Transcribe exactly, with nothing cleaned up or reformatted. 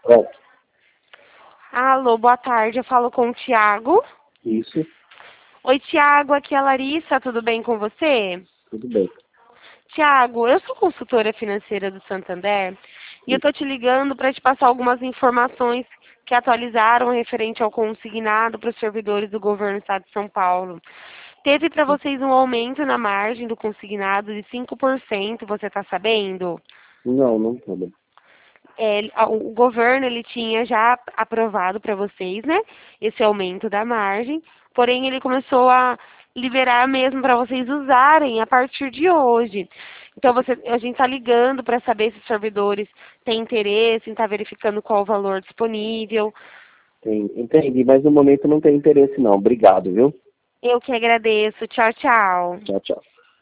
Pronto. Alô, boa tarde. Eu falo com o Thiago. Isso, Oi, Thiago. Aqui é a Larissa. Tudo bem com você? tudo bem. Thiago, eu sou consultora financeira do Santander e eu tô te ligando para te passar algumas informações que atualizaram referente ao consignado para os servidores do governo do estado de São Paulo. Teve para vocês um aumento na margem do consignado de cinco por cento, você está sabendo? Não, não tá bem. É, o governo ele tinha já aprovado para vocês, né, esse aumento da margem, porém ele começou a liberar mesmo para vocês usarem a partir de hoje. Então você, a gente está ligando para saber se os servidores têm interesse em estar verificando qual o valor disponível. Tem, entendi, mas no momento não tem interesse não. Obrigado, viu? Eu que agradeço. Tchau, tchau. Tchau, tchau.